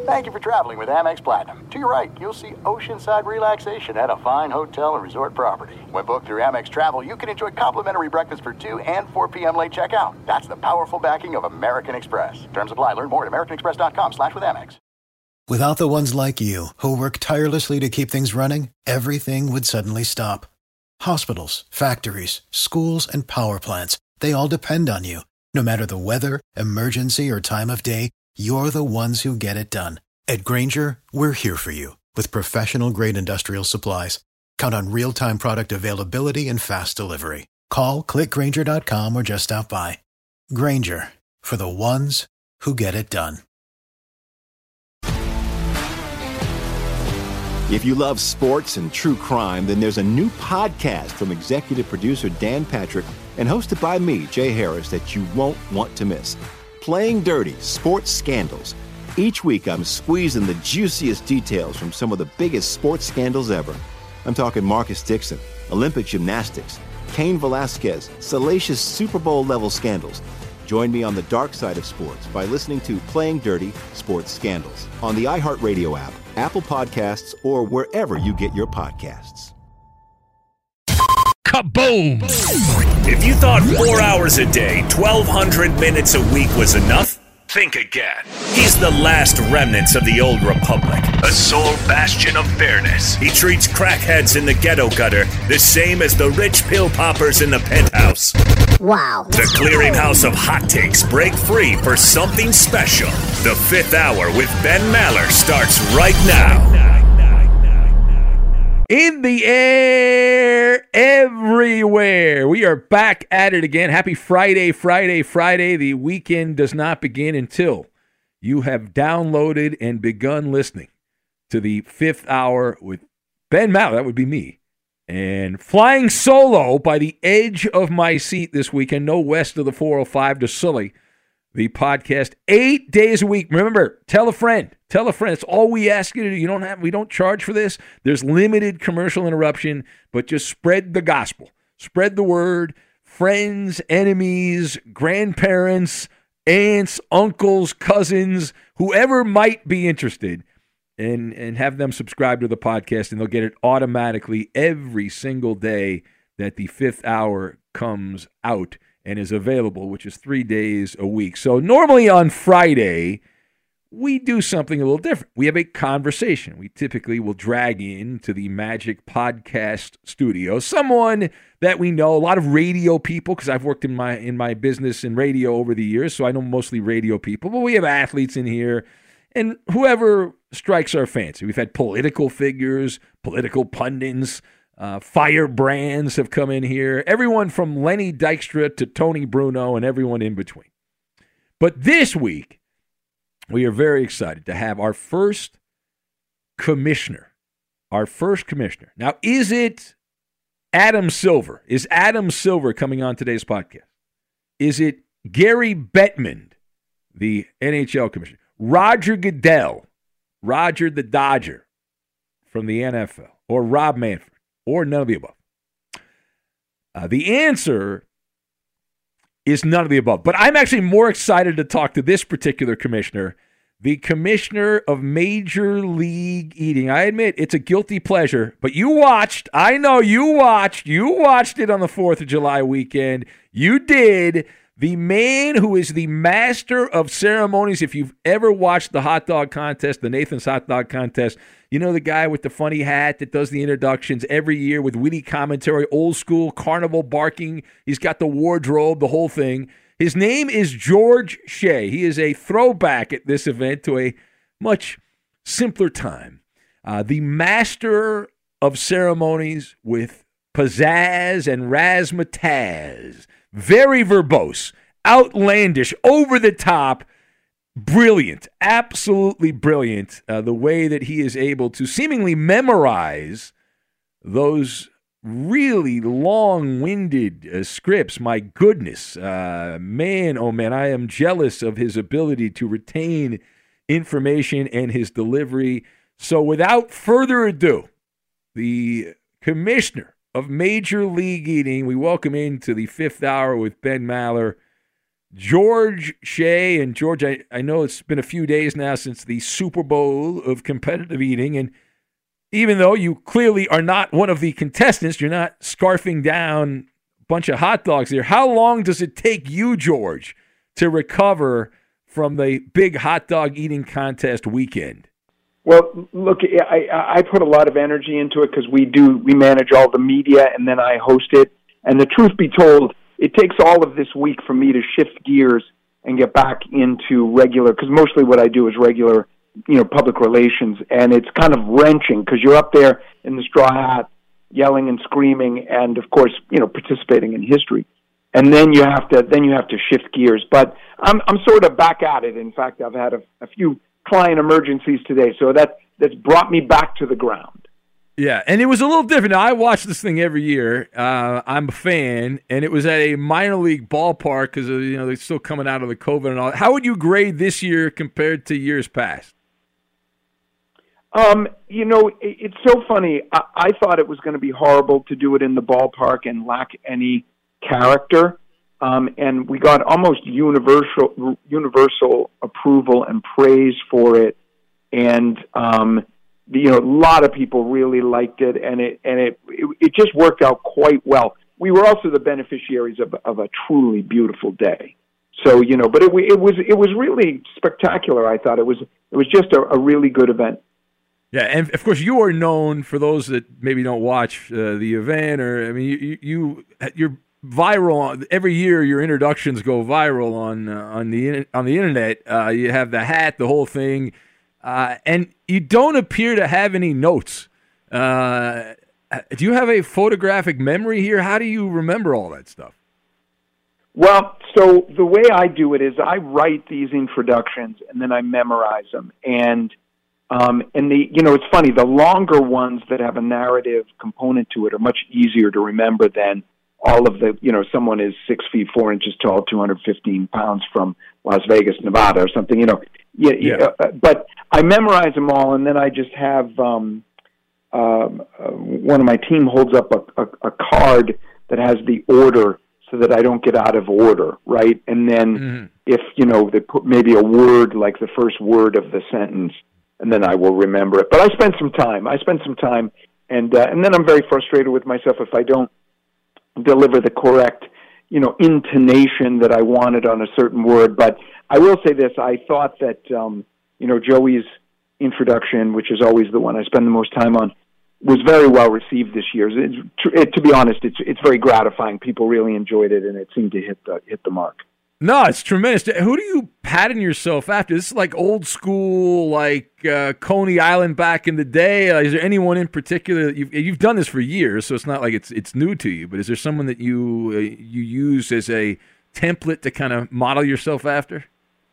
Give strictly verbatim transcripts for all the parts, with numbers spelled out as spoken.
Thank you for traveling with Amex Platinum. To your right, you'll see oceanside relaxation at a fine hotel and resort property. When booked through Amex Travel, you can enjoy complimentary breakfast for two and four p.m. late checkout. That's the powerful backing of American Express. Terms apply. Learn more at americanexpress.com slash with Amex. Without the ones like you, who work tirelessly to keep things running, everything would suddenly stop. Hospitals, factories, schools, and power plants, they all depend on you. No matter the weather, emergency, or time of day, you're the ones who get it done. At Grainger, we're here for you with professional-grade industrial supplies. Count on real-time product availability and fast delivery. Call, click Grainger dot com, or just stop by. Grainger, for the ones who get it done. If you love sports and true crime, then there's a new podcast from executive producer Dan Patrick and hosted by me, Jay Harris, that you won't want to miss. Playing Dirty: Sports Scandals. Each week, I'm squeezing the juiciest details from some of the biggest sports scandals ever. I'm talking Marcus Dixon, Olympic gymnastics, Cain Velasquez, salacious Super Bowl-level scandals. Join me on the dark side of sports by listening to Playing Dirty: Sports Scandals on the iHeartRadio app, Apple Podcasts, or wherever you get your podcasts. Kaboom! If you thought four hours a day, twelve hundred minutes a week was enough, think again. He's the last remnants of the old republic, a sole bastion of fairness. He treats crackheads in the ghetto gutter the same as the rich pill poppers in the penthouse. Wow. The clearinghouse of hot takes break free for something special. The Fifth Hour with Ben Maller starts right now. In the air, everywhere. We are back at it again. Happy Friday, Friday, Friday. The weekend does not begin until you have downloaded and begun listening to the Fifth Hour with Ben Maller. That would be me. And flying solo by the edge of my seat this weekend, no west of the four oh five to Sully, the podcast eight days a week. Remember, tell a friend. Tell a friend. It's all we ask you to do. You don't have. We don't charge for this. There's limited commercial interruption, but just spread the gospel. Spread the word. Friends, enemies, grandparents, aunts, uncles, cousins, whoever might be interested, and, and have them subscribe to the podcast, and they'll get it automatically every single day that the Fifth Hour comes out and is available, which is three days a week. So normally on Friday, we do something a little different. We have a conversation. We typically will drag in to the Magic Podcast Studio someone that we know, a lot of radio people, because I've worked in my in my business in radio over the years, so I know mostly radio people. But we have athletes in here, and whoever strikes our fancy. We've had political figures, political pundits, Uh, firebrands have come in here. Everyone from Lenny Dykstra to Tony Bruno and everyone in between. But this week, we are very excited to have our first commissioner. Our first commissioner. Now, is it Adam Silver? Is Adam Silver coming on today's podcast? Is it Gary Bettman, the N H L commissioner? Roger Goodell, Roger the Dodger from the N F L, or Rob Manfred? Or none of the above? Uh, the answer is none of the above. But I'm actually more excited to talk to this particular commissioner, the commissioner of Major League Eating. I admit it's a guilty pleasure, but you watched. I know you watched. You watched it on the fourth of July weekend. You did. The man who is the master of ceremonies. If you've ever watched the hot dog contest, the Nathan's hot dog contest, you know the guy with the funny hat that does the introductions every year with witty commentary, old school, carnival barking. He's got the wardrobe, the whole thing. His name is George Shea. He is a throwback at this event to a much simpler time. Uh, the master of ceremonies with pizzazz and razzmatazz. Very verbose, outlandish, over the top, brilliant, absolutely brilliant. Uh, the way that he is able to seemingly memorize those really long-winded uh, scripts. My goodness, uh, man, oh man, I am jealous of his ability to retain information and his delivery. So without further ado, the commissioner of Major League Eating, we welcome into the Fifth Hour with Ben Maller, George Shea. And George, I, I know it's been a few days now since the Super Bowl of competitive eating, and even though you clearly are not one of the contestants, you're not scarfing down a bunch of hot dogs there. How long does it take you, George, to recover from the big hot dog eating contest weekend? Well, look, I, I put a lot of energy into it because we do, we manage all the media and then I host it. And the truth be told, it takes all of this week for me to shift gears and get back into regular, because mostly what I do is regular, you know, public relations, and it's kind of wrenching because you're up there in the straw hat, yelling and screaming, and of course, you know, participating in history, and then you have to then you have to shift gears. But I'm I'm sort of back at it. In fact, I've had a, a few client emergencies today, so that that's brought me back to the ground. Yeah, and it was a little different. Now, I watch this thing every year. Uh, I'm a fan, and it was at a minor league ballpark because you know they're still coming out of the COVID and all. How would you grade this year compared to years past? Um, you know, it, it's so funny. I, I thought it was going to be horrible to do it in the ballpark and lack any character. Um, and we got almost universal universal approval and praise for it. And, um, you know, a lot of people really liked it, and it and it, it, it just worked out quite well. We were also the beneficiaries of, of a truly beautiful day. So, you know, but it, it was it was really spectacular, I thought. It was, it was just a, a really good event. Yeah, and of course you are known, for those that maybe don't watch uh, the event, or I mean, you, you you're viral every year. Your introductions go viral on uh, on the on the internet. Uh, you have the hat, the whole thing, uh, and you don't appear to have any notes. Uh, do you have a photographic memory here? How do you remember all that stuff? Well, so the way I do it is I write these introductions and then I memorize them, and. Um, and the, you know, it's funny, the longer ones that have a narrative component to it are much easier to remember than all of the, you know, someone is six feet, four inches tall, two hundred fifteen pounds from Las Vegas, Nevada or something, you know. Yeah, yeah. Uh, but I memorize them all, and then I just have um, uh, one of my team holds up a, a, a card that has the order so that I don't get out of order, right? And then mm-hmm. if, you know, they put maybe a word, like the first word of the sentence, and then I will remember it. But I spend some time. I spend some time, and uh, and then I'm very frustrated with myself if I don't deliver the correct, you know, intonation that I wanted on a certain word. But I will say this: I thought that um, you know, Joey's introduction, which is always the one I spend the most time on, was very well received this year. It's, it, to be honest, it's it's very gratifying. People really enjoyed it, and it seemed to hit the hit the mark. No, it's tremendous. Who do you pattern yourself after? This is like old school, like uh, Coney Island back in the day. Uh, is there anyone in particular that you've you've done this for years, so it's not like it's it's new to you? But is there someone that you uh, you use as a template to kind of model yourself after?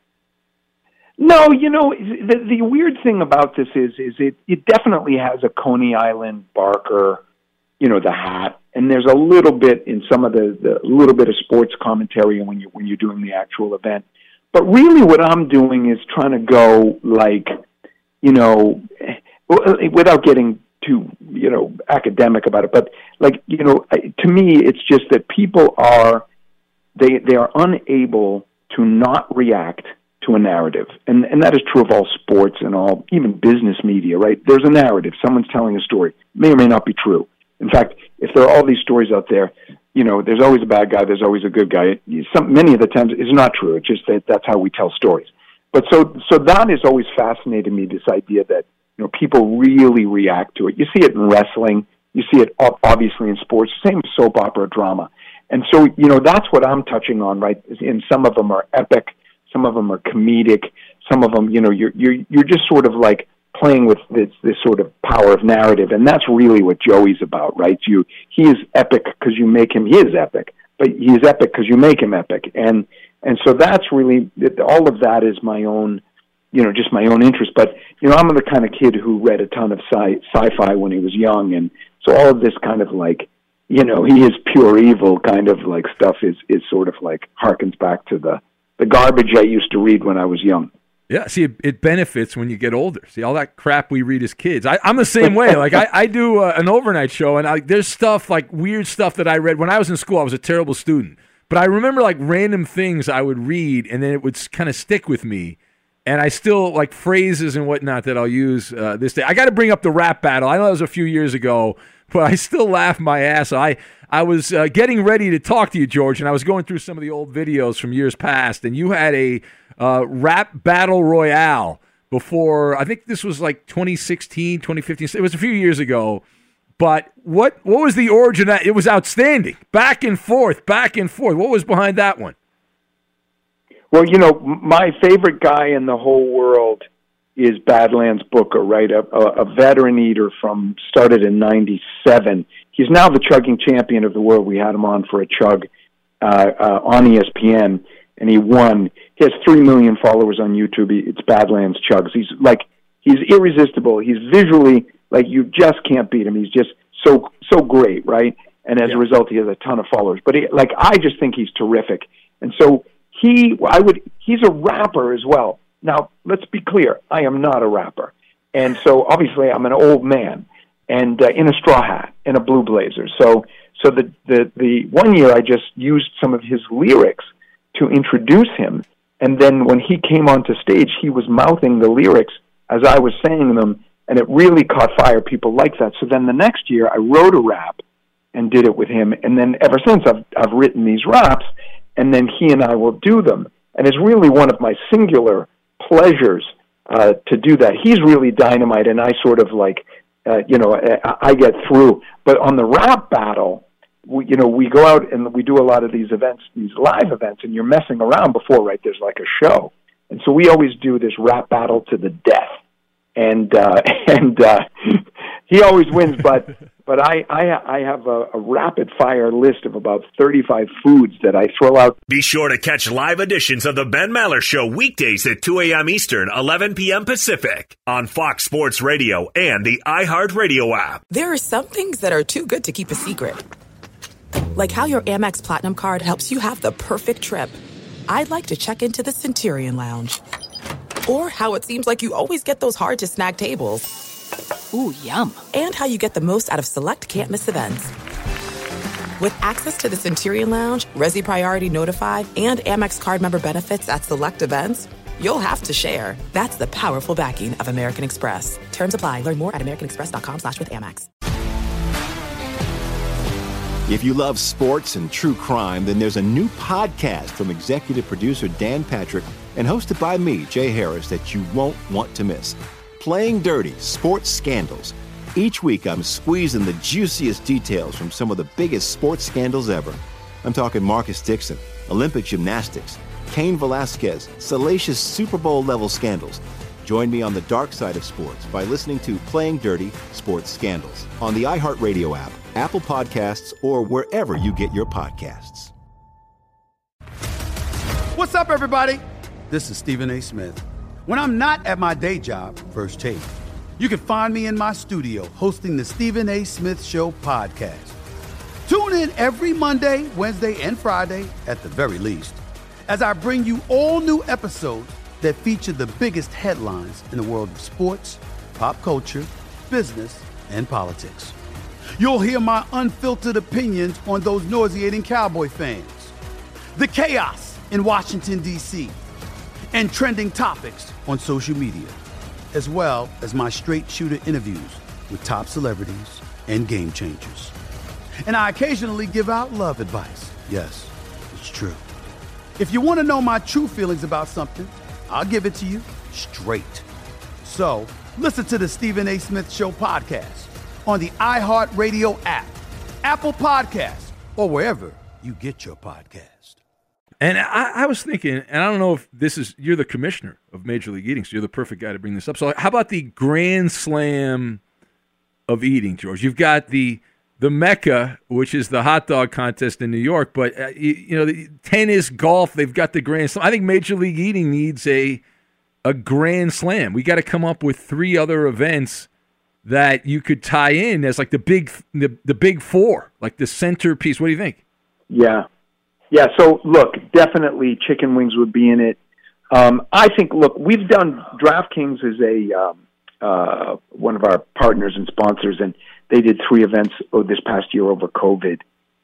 No, you know, the the weird thing about this is is it it definitely has a Coney Island Barker, you know, the hat. And there's a little bit in some of the, the little bit of sports commentary when you when you're doing the actual event, but really what I'm doing is trying to go like, you know, without getting too you know academic about it, but like you know, to me it's just that people are they they are unable to not react to a narrative, and and that is true of all sports and all even business media, right? There's a narrative. Someone's telling a story, may or may not be true. In fact, if there are all these stories out there, you know, there's always a bad guy, there's always a good guy. Some, many of the times it's not true. It's just that that's how we tell stories. But so so that has always fascinated me, this idea that, you know, people really react to it. You see it in wrestling. You see it obviously in sports. Same with soap opera drama. And so, you know, that's what I'm touching on, right? And some of them are epic. Some of them are comedic. Some of them, you know, you're you're you're just sort of like playing with this, this sort of power of narrative, and that's really what Joey's about, right? You, he is epic because you make him. He is epic, but he is epic because you make him epic, and and so that's really all of that is my own, you know, just my own interest. But you know, I'm the kind of kid who read a ton of sci sci-fi when he was young, and so all of this kind of like, you know, he is pure evil kind of like stuff is is sort of like harkens back to the the garbage I used to read when I was young. Yeah, see, it, it benefits when you get older. See, all that crap we read as kids. I, I'm the same way. Like, I, I do uh, an overnight show, and I, there's stuff, like weird stuff that I read. When I was in school, I was a terrible student. But I remember like random things I would read, and then it would kind of stick with me. And I still like phrases and whatnot that I'll use uh, this day. I got to bring up the rap battle. I know that was a few years ago, but I still laugh my ass. I I was uh, getting ready to talk to you, George, and I was going through some of the old videos from years past, and you had a uh, rap battle royale before. I think this was like twenty sixteen, twenty fifteen. It was a few years ago. But what what was the origin of that? It was outstanding. Back and forth, back and forth. What was behind that one? Well, you know, my favorite guy in the whole world is Badlands Booker, right? A, a, a veteran eater from started in ninety-seven. He's now the chugging champion of the world. We had him on for a chug uh, uh, on E S P N, and he won. He has three million followers on YouTube. He, it's Badlands Chugs. He's like he's irresistible. He's visually like you just can't beat him. He's just so so great, right? And as yeah. a result, he has a ton of followers. But he, like I just think he's terrific, and so. He, I would. He's a rapper as well. Now, let's be clear. I am not a rapper, and so obviously I'm an old man and uh, in a straw hat and a blue blazer. So, so the the the one year I just used some of his lyrics to introduce him, and then when he came onto stage, he was mouthing the lyrics as I was saying them, and it really caught fire. People liked that. So then the next year I wrote a rap and did it with him, and then ever since I've I've written these raps. And then he and I will do them. And it's really one of my singular pleasures uh, to do that. He's really dynamite, and I sort of like, uh, you know, I, I get through. But on the rap battle, we, you know, we go out and we do a lot of these events, these live events, and you're messing around before, right? There's like a show. And so we always do this rap battle to the death. And uh, and uh, he always wins, but but I I, I have a, a rapid fire list of about thirty-five foods that I throw out. Be sure to catch live editions of the Ben Maller Show weekdays at two a.m. Eastern, eleven p.m. Pacific on Fox Sports Radio and the iHeartRadio app. There are some things that are too good to keep a secret, like how your Amex Platinum card helps you have the perfect trip. I'd like to check into the Centurion Lounge. Or how it seems like you always get those hard-to-snag tables. Ooh, yum. And how you get the most out of select can't-miss events. With access to the Centurion Lounge, Resi Priority Notified, and Amex card member benefits at select events, you'll have to share. That's the powerful backing of American Express. Terms apply. Learn more at americanexpress.com slash with Amex. If you love sports and true crime, then there's a new podcast from executive producer Dan Patrick and hosted by me, Jay Harris, that you won't want to miss. Playing Dirty: Sports Scandals. Each week, I'm squeezing the juiciest details from some of the biggest sports scandals ever. I'm talking Marcus Dixon, Olympic gymnastics, Cain Velasquez, salacious Super Bowl-level scandals. Join me on the dark side of sports by listening to Playing Dirty: Sports Scandals on the iHeartRadio app, Apple Podcasts, or wherever you get your podcasts. What's up, everybody? This is Stephen A. Smith. When I'm not at my day job, First Take, you can find me in my studio hosting the Stephen A. Smith Show podcast. Tune in every Monday, Wednesday, and Friday, at the very least, as I bring you all new episodes that feature the biggest headlines in the world of sports, pop culture, business, and politics. You'll hear my unfiltered opinions on those nauseating Cowboy fans, the chaos in Washington, D C, and trending topics on social media, as well as my straight shooter interviews with top celebrities and game changers. And I occasionally give out love advice. Yes, it's true. If you want to know my true feelings about something, I'll give it to you straight. So listen to the Stephen A. Smith Show podcast on the iHeartRadio app, Apple Podcasts, or wherever you get your podcast. And I, I was thinking, and I don't know if this is, you're the commissioner of Major League Eating, so you're the perfect guy to bring this up. So how about the Grand Slam of eating, George? You've got the the Mecca, which is the hot dog contest in New York, but uh, you, you know, the tennis, golf, they've got the Grand Slam. I think Major League Eating needs a a Grand Slam. We got to come up with three other events that you could tie in as like the big the, the big four, like the centerpiece. What do you think? Yeah. Yeah, so look, definitely chicken wings would be in it. Um, I think, look, we've done, DraftKings is a um, uh, one of our partners and sponsors, and they did three events oh, this past year over COVID.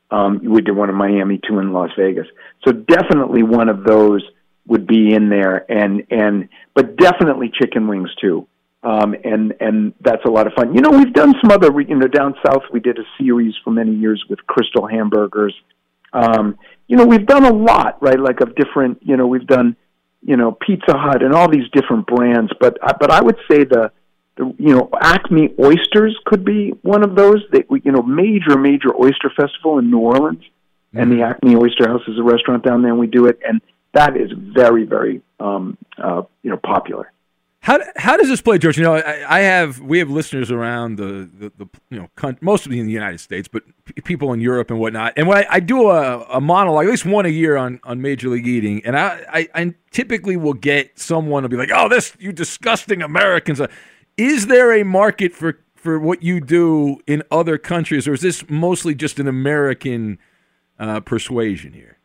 Um, we did one in Miami, two in Las Vegas. So definitely one of those would be in there, and and but definitely chicken wings too. Um, and and that's a lot of fun. You know, we've done some other. You know, down south we did a series for many years with Crystal Hamburgers. Um, you know, we've done a lot, right? Like of different. You know, we've done, you know, Pizza Hut and all these different brands. But but I would say the, the you know Acme Oysters could be one of those. They, you know, major major oyster festival in New Orleans, mm-hmm. and the Acme Oyster House is a restaurant down there, and we do it, and that is very very um, uh, you know popular. How how does this play, George? You know, I, I have we have listeners around the, the, the you know con- mostly in the United States, but p- people in Europe and whatnot. And when I, I do a, a monologue, at least one a year on, on Major League Eating, and I, I, I typically will get someone to be like, "Oh, this you disgusting Americans." Is there a market for, for what you do in other countries, or is this mostly just an American uh, persuasion here?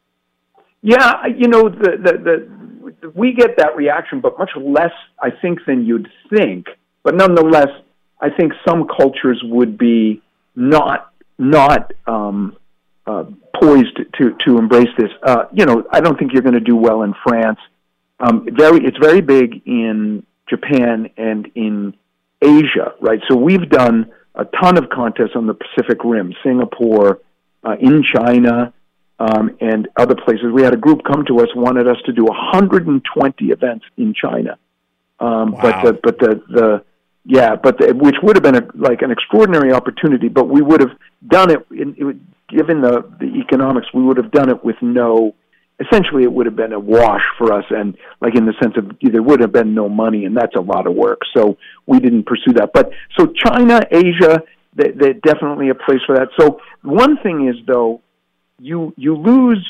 Yeah, you know the the. the we get that reaction, but much less, I think, than you'd think. But nonetheless, I think some cultures would be not not um, uh, poised to to embrace this. Uh, you know, I don't think you're going to do well in France. Um, very, it's very big in Japan and in Asia, right? So we've done a ton of contests on the Pacific Rim, Singapore, uh, in China. Um, and other places. We had a group come to us, wanted us to do one hundred twenty events in China. Um, wow. But the, but the, the yeah, but the, which would have been a, like an extraordinary opportunity. But we would have done it, in, it would, given the the economics, we would have done it with no. Essentially, it would have been a wash for us, and like in the sense of there would have been no money, and that's a lot of work. So we didn't pursue that. But so China, Asia, they're they definitely a place for that. So one thing is though. You you lose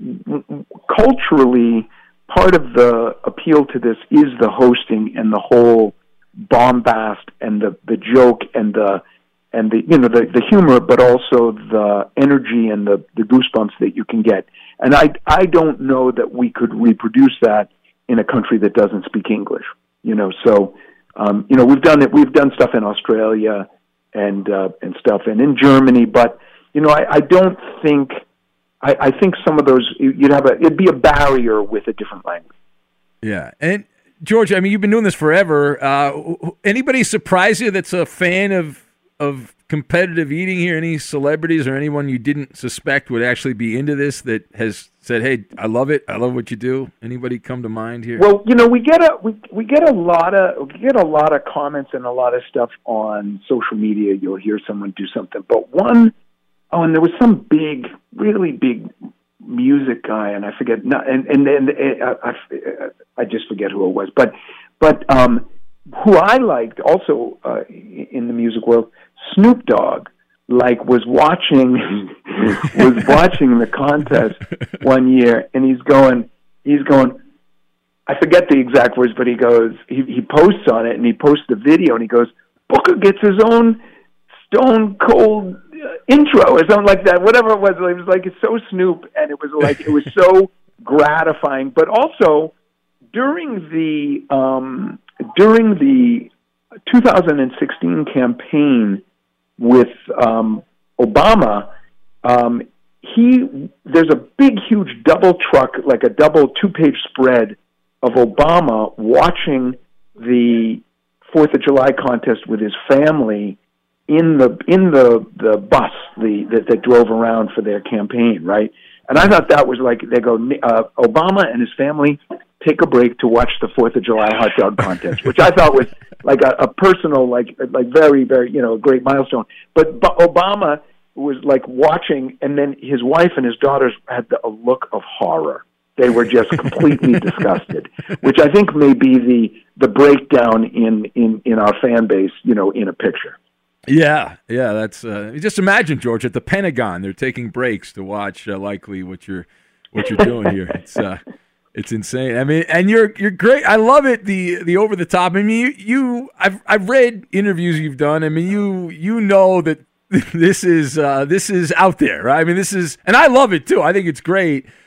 culturally. Part of the appeal to this is the hosting and the whole bombast and the, the joke and the and the you know the, the humor, but also the energy and the, the goosebumps that you can get. And I I don't know that we could reproduce that in a country that doesn't speak English. You know, so um, you know we've done it. We've done stuff in Australia and uh, and stuff, and in Germany, but you know I, I don't think. I, I think some of those you'd have a it'd be a barrier with a different language. Yeah, and George, I mean, you've been doing this forever. Uh, anybody surprise you that's a fan of of competitive eating here? Any celebrities or anyone you didn't suspect would actually be into this that has said, "Hey, I love it. I love what you do." Anybody come to mind here? Well, you know, we get a we we get a lot of we get a lot of comments and a lot of stuff on social media. You'll hear someone do something, but one. Oh, and there was some big, really big music guy, and I forget. Not, and and and uh, I, I just forget who it was. But but um, who I liked also uh, in the music world, Snoop Dogg, like was watching was watching the contest one year, and he's going, he's going. I forget the exact words, but he goes, he he posts on it, and he posts the video, and he goes, Booker gets his own Stone Cold intro or something like that, whatever it was. It was like, it's so Snoop, and it was like, it was so gratifying. But also, during the um, during the two thousand sixteen campaign with um, Obama, um, he there's a big, huge double truck, like a double two-page spread of Obama watching the Fourth of July contest with his family in the in the the bus the that, that drove around for their campaign, right? And I thought that was like, they go, uh, Obama and his family take a break to watch the Fourth of July hot dog contest, which I thought was like a, a personal, like like very very you know great milestone. But, but Obama was like watching, and then his wife and his daughters had the, a look of horror. They were just completely disgusted, which I think may be the the breakdown in in in our fan base, you know, in a picture. Yeah, yeah, that's uh, just imagine, George, at the Pentagon, they're taking breaks to watch uh, likely what you're what you're doing here. It's uh, it's insane. I mean, and you're you're great. I love it. The the over the top. I mean, you, you I've I've read interviews you've done. I mean, you you know that this is uh, this is out there, right? I mean, this is, and I love it too. I think it's great.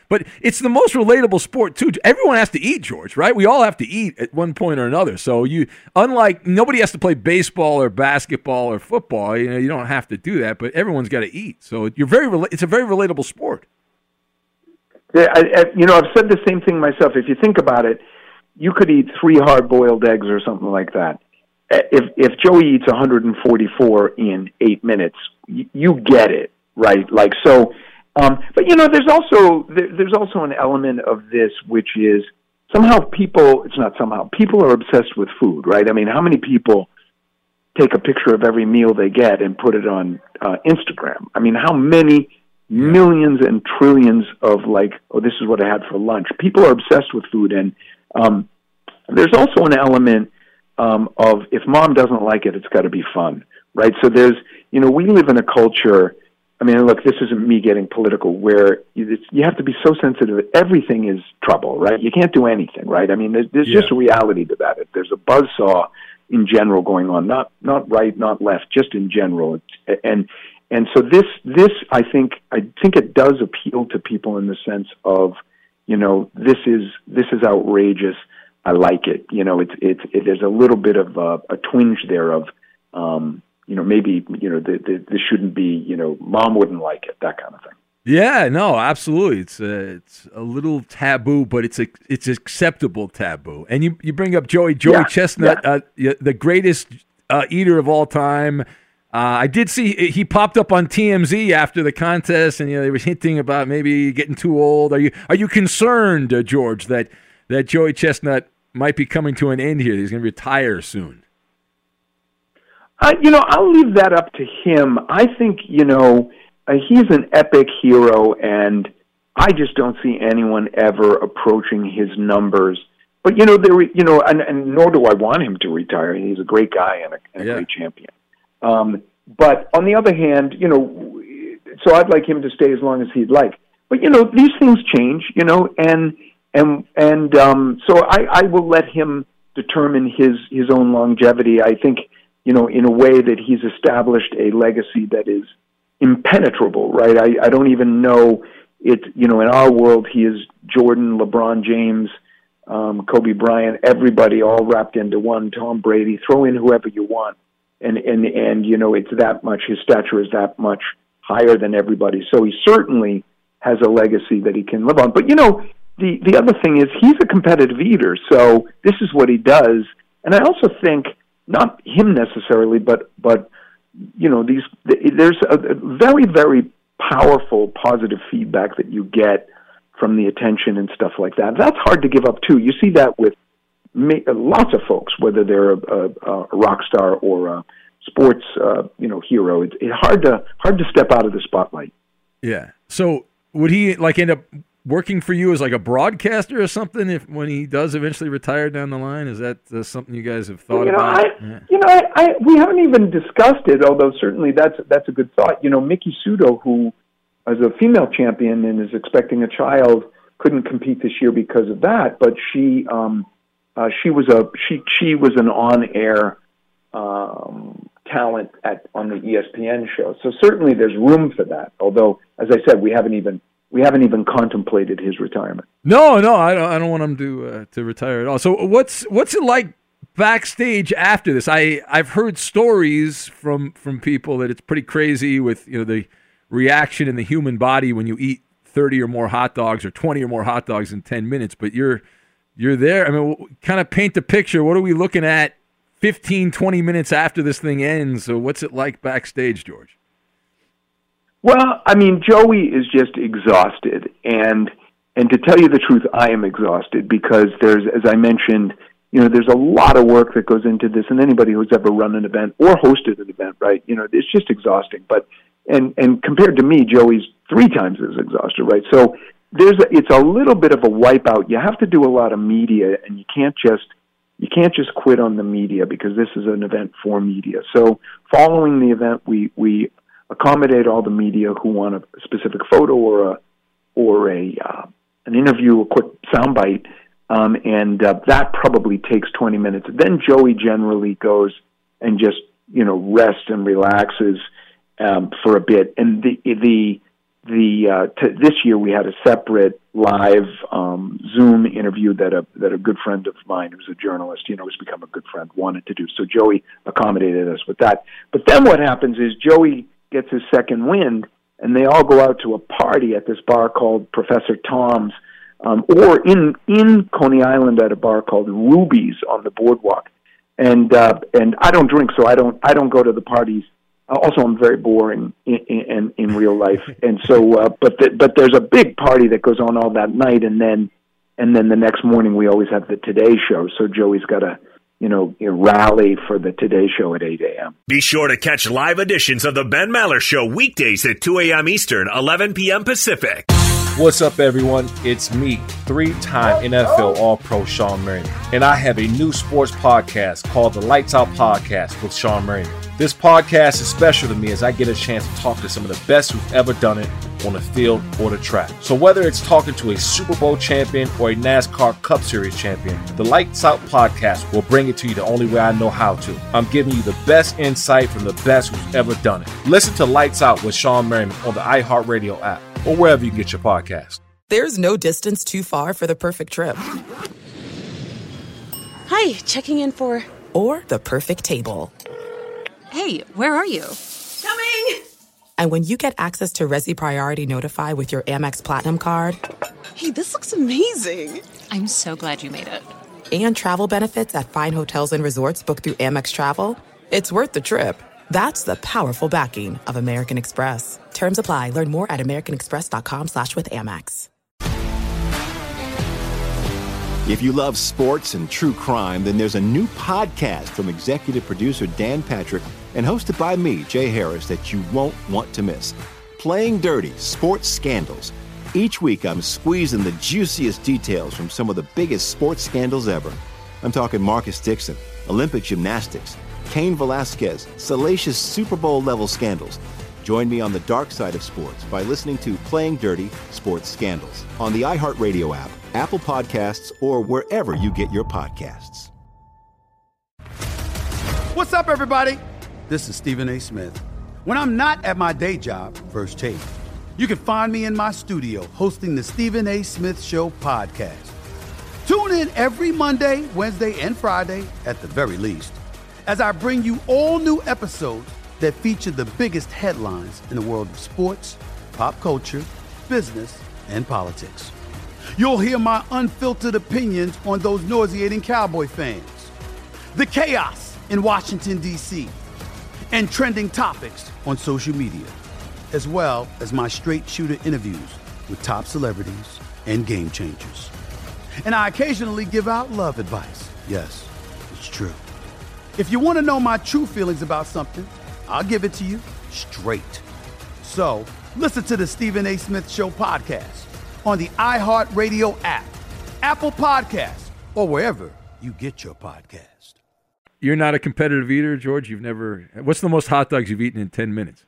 But it's the most relatable sport too. Everyone has to eat, George, right? We all have to eat at one point or another. So you, unlike nobody has to play baseball or basketball or football. You know, you don't have to do that, but everyone's got to eat. So you're very. It's a very relatable sport. Yeah, I, I, you know, I've said the same thing myself. If you think about it, you could eat three hard-boiled eggs or something like that. If if Joey eats one hundred forty-four in eight minutes, you, you get it, right? Like so. Um, but you know, there's also there, there's also an element of this which is somehow people. It's not somehow people are obsessed with food, right? I mean, how many people take a picture of every meal they get and put it on uh, Instagram? I mean, how many millions and trillions of like, oh, this is what I had for lunch. People are obsessed with food, and um, there's also an element um, of if mom doesn't like it, it's got to be fun, right? So there's, you know, we live in a culture. I mean, look, this isn't me getting political, where you, it's, you have to be so sensitive. Everything is trouble, right? You can't do anything, right? I mean, there's, there's yeah. just a reality to that. There's a buzzsaw in general going on, not not right, not left, just in general. It's, and and so this this I think I think it does appeal to people in the sense of, you know, this is this is outrageous. I like it. You know, it's it's it, there's a little bit of a, a twinge there of. Um, You know, maybe, you know, the, the, this shouldn't be, you know, mom wouldn't like it, that kind of thing. Yeah, no, absolutely. It's a, it's a little taboo, but it's a, it's acceptable taboo. And you, you bring up Joey, Joey yeah, Chestnut, yeah. Uh, the greatest uh, eater of all time. Uh, I did see he popped up on T M Z after the contest, and you know they were hinting about maybe getting too old. Are you are you concerned, uh, George, that that Joey Chestnut might be coming to an end here? He's going to retire soon. Uh, you know, I'll leave that up to him. I think, you know, uh, he's an epic hero, and I just don't see anyone ever approaching his numbers. But, you know, there, you know, and, and nor do I want him to retire. He's a great guy and a, and a yeah. great champion. Um, but on the other hand, you know, so I'd like him to stay as long as he'd like. But, you know, these things change, you know, and and and um, so I, I will let him determine his, his own longevity. I think, you know, in a way that he's established a legacy that is impenetrable, right? I, I don't even know it, you know, in our world, he is Jordan, LeBron James, um, Kobe Bryant, everybody all wrapped into one, Tom Brady, throw in whoever you want. And, and, and, you know, it's that much, his stature is that much higher than everybody. So he certainly has a legacy that he can live on. But, you know, the, the other thing is he's a competitive eater. So this is what he does. And I also think, not him necessarily, but, but you know, these there's a, a very, very powerful positive feedback that you get from the attention and stuff like that. That's hard to give up, too. You see that with ma- lots of folks, whether they're a, a, a rock star or a sports, uh, you know, hero. It's, it's hard to hard to step out of the spotlight. Yeah. So would he, like, end up working for you as like a broadcaster or something if when he does eventually retire down the line? Is that uh, something you guys have thought well, you know, about? I, yeah. You know, I, I, we haven't even discussed it, although certainly that's that's a good thought. You know, Miki Sudo, who is a female champion and is expecting a child, couldn't compete this year because of that, but she um, uh, she was a she she was an on-air um, talent at on the E S P N show. So certainly there's room for that. Although, as I said, we haven't even We haven't even contemplated his retirement. No, no, I don't. I don't want him to uh, to retire at all. So, what's what's it like backstage after this? I I've heard stories from from people that it's pretty crazy with you know the reaction in the human body when you eat thirty or more hot dogs or twenty or more hot dogs in ten minutes. But you're you're there. I mean, kind of paint the picture. What are we looking at? fifteen, twenty minutes after this thing ends. So, what's it like backstage, George? Well, I mean, Joey is just exhausted, and and to tell you the truth, I am exhausted because there's, as I mentioned, you know, there's a lot of work that goes into this, and anybody who's ever run an event or hosted an event, right? You know, it's just exhausting. But and and compared to me, Joey's three times as exhausted, right? So there's a, it's a little bit of a wipeout. You have to do a lot of media, and you can't just you can't just quit on the media because this is an event for media. So following the event, we we. accommodate all the media who want a specific photo or a or a uh, an interview, a quick soundbite, um, and uh, that probably takes twenty minutes. Then Joey generally goes and just you know rests and relaxes um, for a bit, and the the the uh, t- this year we had a separate live um, Zoom interview that a that a good friend of mine, who's a journalist, you know, has become a good friend, wanted to do. So Joey accommodated us with that. But then what happens is Joey gets his second wind, and they all go out to a party at this bar called Professor Tom's, um, or in in Coney Island at a bar called Ruby's on the boardwalk. And uh, and I don't drink, so I don't I don't go to the parties. Also, I'm very boring in, in, in real life, and so. Uh, but the, but there's a big party that goes on all that night, and then and then the next morning we always have the Today Show. So Joey's got to, you know, rally for the Today Show at eight a.m. Be sure to catch live editions of the Ben Maller Show weekdays at two a.m. Eastern, eleven p.m. Pacific. What's up, everyone? It's me, three-time N F L All-Pro Sean Merriman, and I have a new sports podcast called the Lights Out Podcast with Sean Merriman. This podcast is special to me as I get a chance to talk to some of the best who've ever done it on the field or the track. So whether it's talking to a Super Bowl champion or a NASCAR Cup Series champion, the Lights Out Podcast will bring it to you the only way I know how to. I'm giving you the best insight from the best who's ever done it. Listen to Lights Out with Sean Merriman on the iHeartRadio app or wherever you get your podcast. There's no distance too far for the perfect trip. Hi, checking in for... Or the perfect table. Hey, where are you? Coming! And when you get access to Resi Priority Notify with your Amex Platinum card... Hey, this looks amazing. I'm so glad you made it. And travel benefits at fine hotels and resorts booked through Amex Travel, it's worth the trip. That's the powerful backing of American Express. Terms apply. Learn more at americanexpress.com slash with Amex. If you love sports and true crime, then there's a new podcast from executive producer Dan Patrick and hosted by me, Jay Harris, that you won't want to miss. Playing Dirty: Sports Scandals. Each week, I'm squeezing the juiciest details from some of the biggest sports scandals ever. I'm talking Marcus Dixon, Olympic gymnastics, Cain Velasquez, salacious Super Bowl-level scandals. Join me on the dark side of sports by listening to Playing Dirty: Sports Scandals on the iHeartRadio app, Apple Podcasts, or wherever you get your podcasts. What's up, everybody? This is Stephen A. Smith. When I'm not at my day job, First Take, you can find me in my studio hosting the Stephen A. Smith Show podcast. Tune in every Monday, Wednesday, and Friday, at the very least, as I bring you all new episodes that feature the biggest headlines in the world of sports, pop culture, business, and politics. You'll hear my unfiltered opinions on those nauseating Cowboy fans, the chaos in Washington, D C, and trending topics on social media, as well as my straight shooter interviews with top celebrities and game changers. And I occasionally give out love advice. Yes, it's true. If you want to know my true feelings about something, I'll give it to you straight. So listen to the Stephen A. Smith Show podcast on the iHeartRadio app, Apple Podcasts, or wherever you get your podcast. You're not a competitive eater, George? You've never... What's the most hot dogs you've eaten in ten minutes?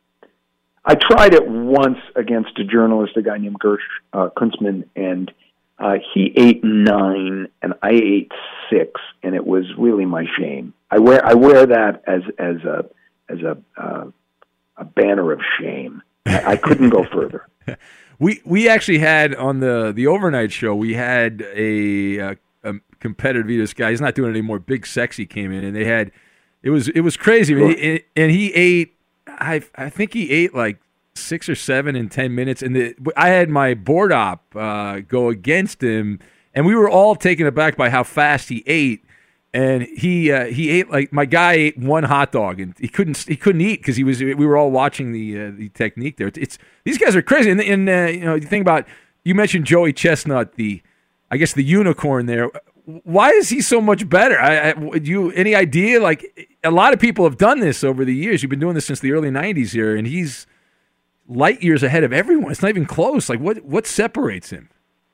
I tried it once against a journalist, a guy named Gersh uh, Kuntzman, and uh, he ate nine, and I ate six, and it was really my shame. I wear I wear that as as a as a uh, a banner of shame. I, I couldn't go further. We we actually had on the the overnight show. We had a, a, a competitive eater. This guy, he's not doing it anymore. Big Sexy came in, and they had it was it was crazy. I mean, he, and he ate. I I think he ate like six or seven in ten minutes. And the, I had my board op uh, go against him, and we were all taken aback by how fast he ate. And he uh, he ate like my guy ate one hot dog, and he couldn't he couldn't eat because he was we were all watching the uh, the technique there. It's, it's these guys are crazy, and, and uh, you know you think about you mentioned Joey Chestnut, the I guess the unicorn there. Why is he so much better? I, I you any idea? Like a lot of people have done this over the years. You've been doing this since the early nineties here, and he's light years ahead of everyone. It's not even close. Like what what separates him?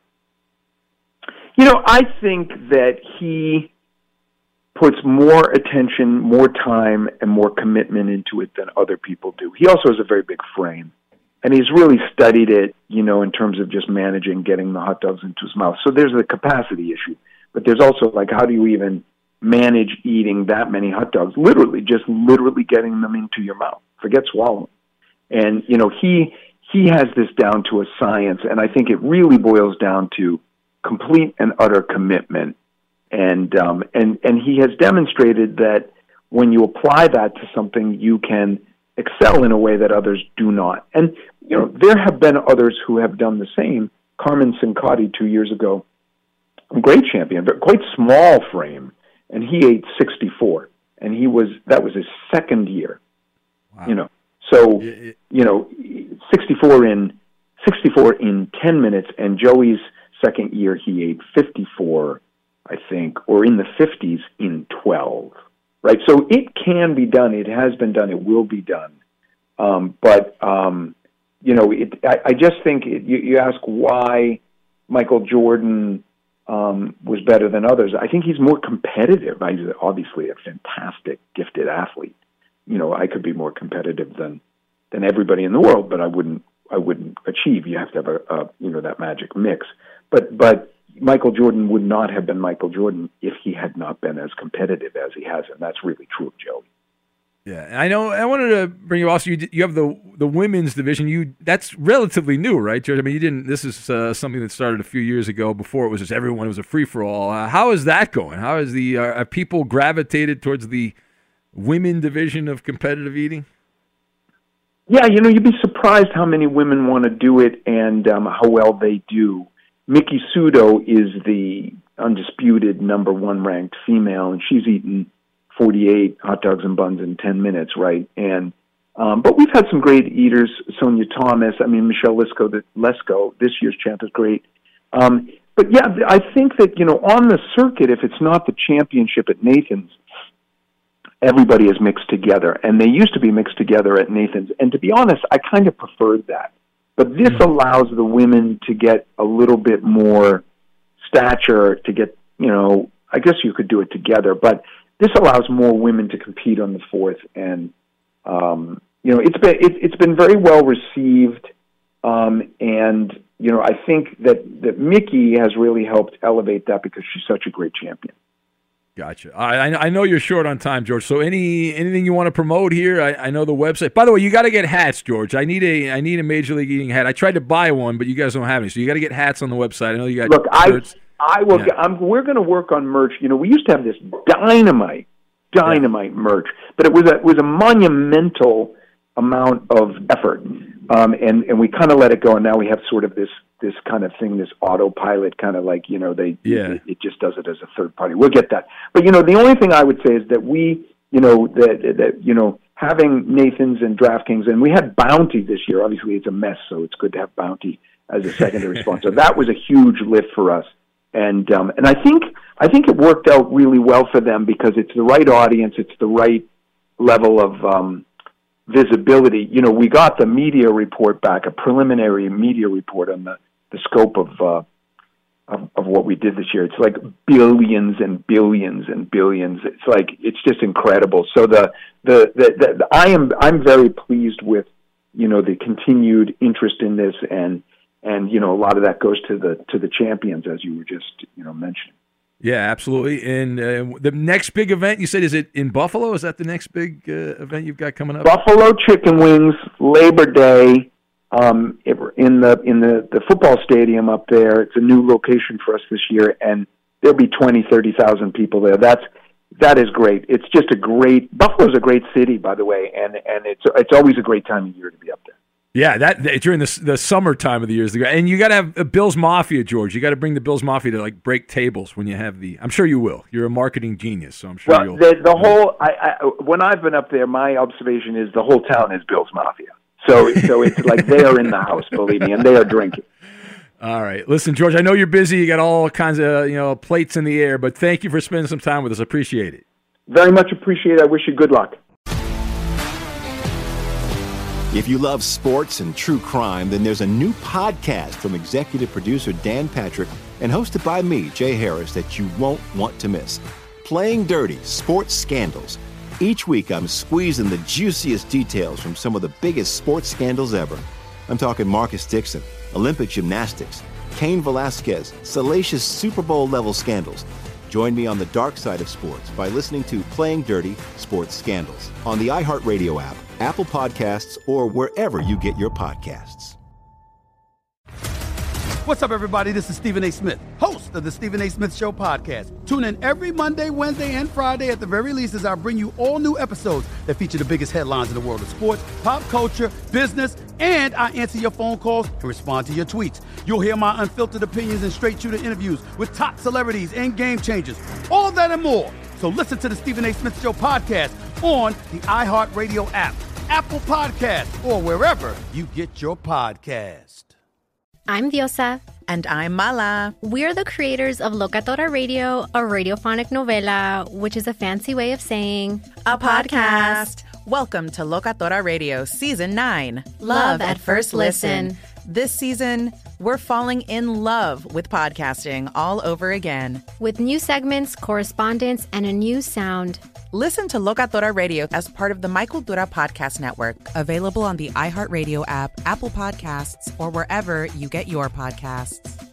You know, I think that he puts more attention, more time, and more commitment into it than other people do. He also has a very big frame, and he's really studied it, you know, in terms of just managing getting the hot dogs into his mouth. So there's the capacity issue, but there's also, like, how do you even manage eating that many hot dogs? Literally, just literally getting them into your mouth. Forget swallowing. And, you know, he he has this down to a science, and I think it really boils down to complete and utter commitment. And um, and and he has demonstrated that when you apply that to something, you can excel in a way that others do not. And you know, there have been others who have done the same. Carmen Sincotti two years ago, a great champion, but quite small frame, and he ate sixty-four, and he was that was his second year. Wow. You know, so you know, sixty-four in sixty-four in ten minutes, and Joey's second year he ate fifty-four, I think, or in the fifties in twelve. Right, so it can be done. It has been done. It will be done. Um, but um, you know, it, I, I just think it, you, you ask why Michael Jordan um, was better than others. I think he's more competitive. He's obviously a fantastic, gifted athlete. You know, I could be more competitive than than everybody in the world, but I wouldn't. I wouldn't achieve. You have to have a, a you know that magic mix. But but. Michael Jordan would not have been Michael Jordan if he had not been as competitive as he has, and that's really true of Joey. Yeah, and I know. I wanted to bring you also. You, you have the the women's division. You that's relatively new, right, George? I mean, you didn't. This is uh, something that started a few years ago. Before it was just everyone. It was a free for all. Uh, how is that going? How is the uh, are people gravitated towards the women division of competitive eating? Yeah, you know, you'd be surprised how many women want to do it and um, how well they do. Miki Sudo is the undisputed number one ranked female, and she's eaten forty-eight hot dogs and buns in ten minutes, right? And um, but we've had some great eaters. Sonia Thomas, I mean Michelle Lesko, the, Lesko this year's champ is great. Um, but yeah, I think that you know on the circuit, if it's not the championship at Nathan's, everybody is mixed together, and they used to be mixed together at Nathan's. And to be honest, I kind of preferred that. But this allows the women to get a little bit more stature, to get, you know, I guess you could do it together, but this allows more women to compete on the fourth. And, um, you know, it's been, it, it's been very well received. Um, and, you know, I think that, that Miki has really helped elevate that because she's such a great champion. Gotcha. I, I know you're short on time, George. So any anything you want to promote here? I, I know the website. By the way, you got to get hats, George. I need a I need a Major League Eating hat. I tried to buy one, but you guys don't have any. So you got to get hats on the website. I know you got. Look, shirts. I I will. Yeah. I'm, we're going to work on merch. You know, we used to have this dynamite, dynamite yeah. merch, but it was a it was a monumental amount of effort, um, and and we kind of let it go, and now we have sort of this. this kind of thing, this autopilot kind of like, you know, they, yeah. it, it just does it as a third party. We'll get that. But, you know, the only thing I would say is that we, you know, that, that, you know, having Nathan's and DraftKings, and we had Bounty this year. Obviously it's a mess, so it's good to have Bounty as a secondary sponsor. That was a huge lift for us. And, um, and I think, I think it worked out really well for them because it's the right audience. It's the right level of, um, visibility. You know, we got the media report back, a preliminary media report on the, the scope of, uh, of of what we did this year. It's like billions and billions and billions. It's like it's just incredible. So the the, the, the, the I am I'm very pleased with you know the continued interest in this, and and you know a lot of that goes to the to the champions, as you were just you know mentioning. Yeah, absolutely. And uh, the next big event, you said, is it in Buffalo? Is that the next big uh, event you've got coming up? Buffalo Chicken Wings, Labor Day. Um, in the in the, the football stadium up there. It's a new location for us this year, and there'll be twenty, thirty thousand people there. That's that is great. It's just a great Buffalo's a great city, by the way, and and it's it's always a great time of year to be up there. Yeah, that during the the summer time of the year is the and you got to have a Bills Mafia, George. You got to bring the Bills Mafia to like break tables when you have the. I'm sure you will. You're a marketing genius, so I'm sure well, you'll. The, the whole I, I when I've been up there, my observation is the whole town is Bills Mafia. So, so it's like they are in the house, believe me, and they are drinking. All right. Listen, George, I know you're busy. You got all kinds of, you know, plates in the air, but thank you for spending some time with us. I appreciate it. Very much appreciate it. I wish you good luck. If you love sports and true crime, then there's a new podcast from executive producer Dan Patrick and hosted by me, Jay Harris, that you won't want to miss. Playing Dirty: Sports Scandals. Each week, I'm squeezing the juiciest details from some of the biggest sports scandals ever. I'm talking Marcus Dixon, Olympic gymnastics, Cain Velasquez, salacious Super Bowl-level scandals. Join me on the dark side of sports by listening to Playing Dirty: Sports Scandals on the iHeartRadio app, Apple Podcasts, or wherever you get your podcasts. What's up, everybody? This is Stephen A. Smith, host of the Stephen A. Smith Show podcast. Tune in every Monday, Wednesday, and Friday at the very least as I bring you all new episodes that feature the biggest headlines in the world of sports, pop culture, business, and I answer your phone calls and respond to your tweets. You'll hear my unfiltered opinions and straight-shooter interviews with top celebrities and game changers. All that and more. So listen to the Stephen A. Smith Show podcast on the iHeartRadio app, Apple Podcasts, or wherever you get your podcast. I'm Diosa. And I'm Mala. We're the creators of Locatora Radio, a radiophonic novela, which is a fancy way of saying a podcast. Welcome to Locatora Radio Season nine. Love, love at First Listen. listen. This season, we're falling in love with podcasting all over again. With new segments, correspondence, and a new sound. Listen to Locatora Radio as part of the My Cultura Podcast Network, available on the iHeartRadio app, Apple Podcasts, or wherever you get your podcasts.